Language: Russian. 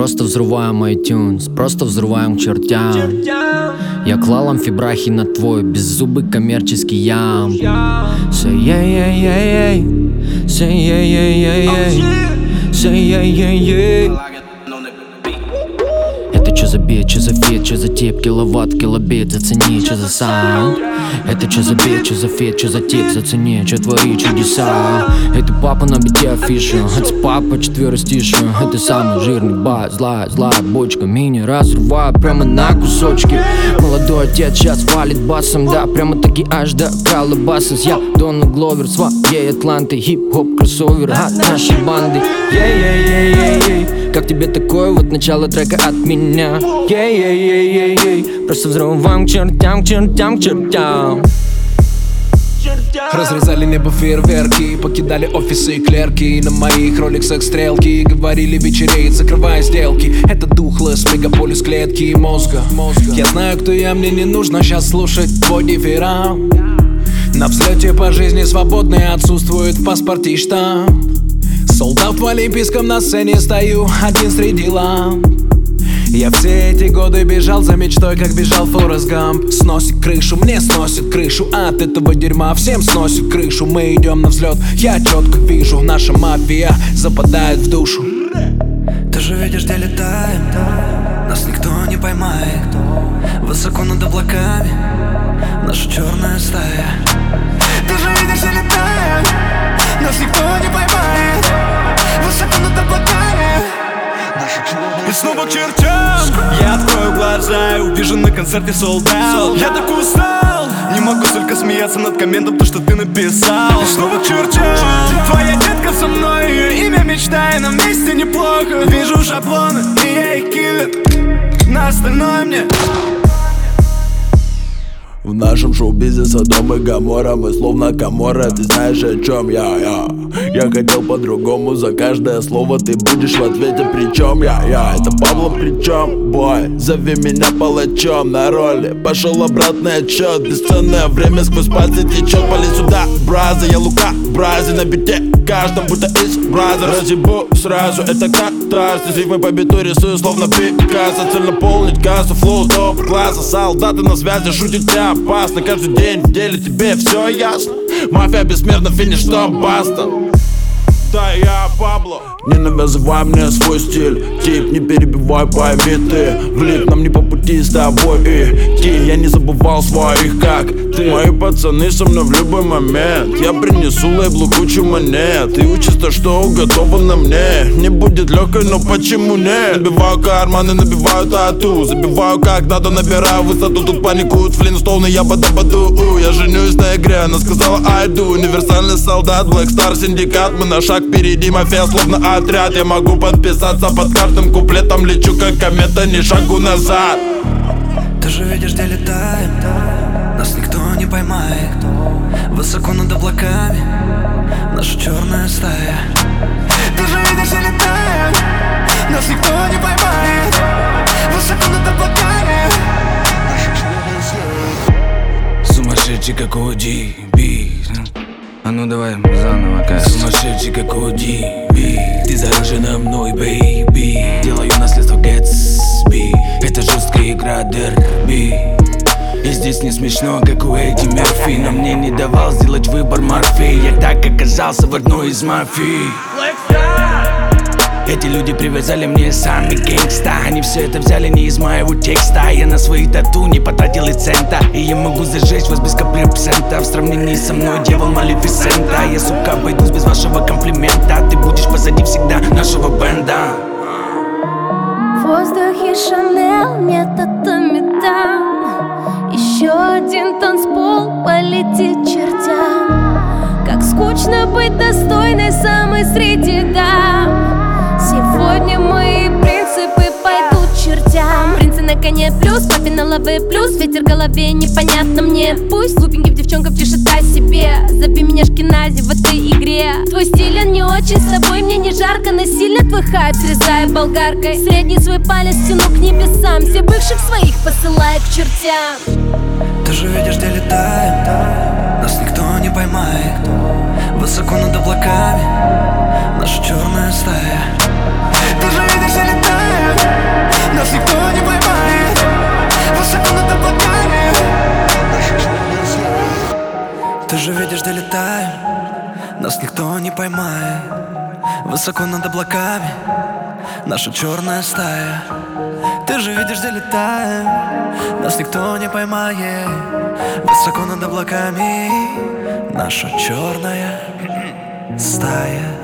просто взрываем iTunes, просто взрываем к чертям. Я клал амфибрахи на твой беззубый коммерческий ям. Say yeah yeah yeah yeah, say yeah yeah yeah yeah, say yeah yeah yeah. Это чё за бит, чё за фит, чё за тип, киловатт, килобит, зацени, чё за саунд. Это чё за бит, чё за фит, чё за тип, зацени, чё твои чудеса. Это папа на бите афиша, это папа четверостиша. Это самый жирный бас, злая бочка, мини разрываю прямо на кусочки. Молодой отец сейчас валит басом, да, прямо таки аж до Калабасас. Я Дональд Гловер, своей Атланты, хип-хоп, кроссовер от нашей банды. Как тебе такое вот начало трека от меня? Просто взрываем к чертям, к чертям, к чертям. Разрезали небо фейерверки, покидали офисы и клерки. На моих роликсах стрелки, говорили вечереет, закрывая сделки. Это духлess, мегаполис клетки и мозга. Я знаю, кто я, мне не нужно сейчас слушать твой дифферам. На взлете по жизни свободный, отсутствует в паспорте штамп. Солдат в олимпийском, на сцене стою один среди ламп. Я все эти годы бежал за мечтой, как бежал Форест Гамп. Сносит крышу, мне сносит крышу, от этого дерьма всем сносит крышу. Мы идем на взлет, я четко вижу, наша мафия западает в душу. Ты же видишь, где летаем, нас никто не поймает. Высоко над облаками наша черная стая. Ты же видишь, где летаем, нас никто не поймает. Высоко над облаками наша черная стая. И снова к чертям я открою глаза и увижу на концерте sold out. Я так устал, не могу только смеяться над комментом, то, что ты написал. И снова к чертям твоя детка со мной, ее имя мечта, и на месте неплохо. Вижу шаблоны, и я их киллер. На остальное мне. В нашем шоу-бизе Содом и Гоморра, мы словно Каморра, ты знаешь, о чем я. Я хотел по-другому, за каждое слово ты будешь в ответе, причем я. Это Пабло, причем, бой, зови меня палачом на роли. Пошел обратный отчет, бесценное время сквозь пальцы течет. Пали сюда, браза, я Лука, бразе на бите, каждом будто из браза. Разъебу сразу, это катарсис, здесь рифмы по биту рисую, словно Пикассо. Цель наполнить кассу, флоу топ-класса. Солдаты на связи, шутить тебя опасно. Каждый день в деле тебе все ясно. Мафия бессмертна, финиш, что баста. Да, я Пабло. Не навязывай мне свой стиль, тип, не перебивай, пойми ты. Влип нам не по пути с тобой идти. Я не забывал своих, как ты. Мои пацаны со мной в любой момент. Я принесу лейблу кучу монет. И учится, что уготовано мне. Не будет легкой, но почему нет? Набиваю карманы, набиваю тату. Забиваю как надо, набираю высоту. Тут паникуют флинстоуны, я бада-баду. Я женюсь на игре, она сказала I do. Универсальный солдат, Black Star, синдикат. Мы на шаг впереди, мафия словно отряд. Я могу подписаться под каждым куплетом. Лечу как комета, ни шагу назад. Ты же видишь, где летаем, нас никто не поймает. Высоко над облаками наша черная стая. Ты же видишь, где летаем, нас никто не поймает. Высоко над облаками наша черная стая. Сумасшедший как ODB. А ну давай заново, как сумасшедший как ODB. Ты заражена мной, бейби. Делаю наследство Гэтсби. Это жесткая игра дерби. И здесь не смешно, как у Эдди Мерфи. Но мне не давал сделать выбор Морфей. Я так оказался в одной из мафий. Эти люди привязали мне сами гэнгста. Они все это взяли не из моего текста. Я на свои тату не потратил и цента. И я могу зажечь вас без капли абсента. В сравнении со мной дьявол Малефисента. Я, сука, обойдусь без вашего комплимента. Ты будешь позади всегда нашего бенда. В воздухе Шанель, методами там. Еще один танцпол полетит чертям. Как скучно быть достойной самой среди дам. Сегодня мои принципы пойдут чертям. Принцы на коне плюс, папе на лаве плюс. Ветер в голове непонятно мне. Пусть глупеньким девчонкам тишит о себе. Зови меня Шкинази в этой игре. Твой стиль, он не очень, с тобой мне не жарко. Но сильно твой хайп, срезая болгаркой. Средний свой палец тяну к небесам. Все бывших своих посылаю к чертям. Ты же видишь, где летаем, нас никто не поймает. Высоко над облаками наша черная стая. Ты же видишь, где летаем, Ты же видишь, где летаем, нас никто не поймает. Высоко над облаками наша черная стая. Ты же видишь, где летаем, нас никто не поймает. Высоко над облаками наша черная стая.